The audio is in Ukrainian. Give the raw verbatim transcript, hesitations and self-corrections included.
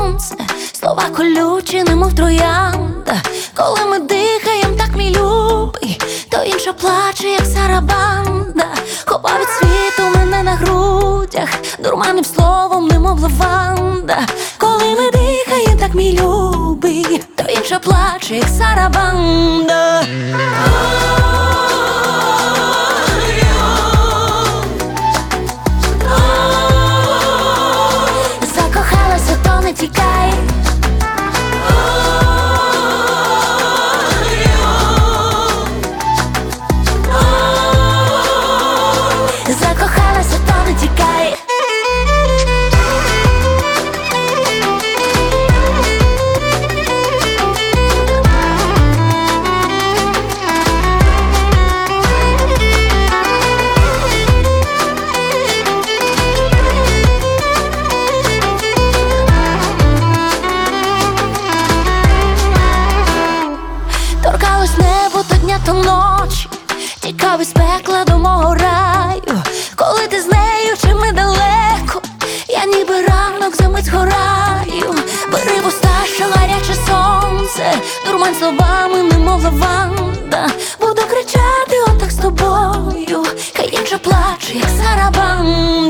сонце, слова колючі, немов троянда. Коли ми дихаєм, так мій любий, то інша плаче, як сарабанда. Хопа від світу мене на грудях, дурманим словом, немов лаванда. Коли ми дихаєм, так мій любий, то інша плаче, як сарабанда. Закохалася, то не тікай. Закохалася, то не тікай. Торкалось небо то дня, то ночі, тікав із пекла до мого раю. Коли ти з нею, чи ми далеко, я ніби ранок за мить згораю. Бери в уста, що гаряче сонце, дурмань словами, немов лаванда. Буду кричати отак з тобою, хай інша плаче, як сарабанда.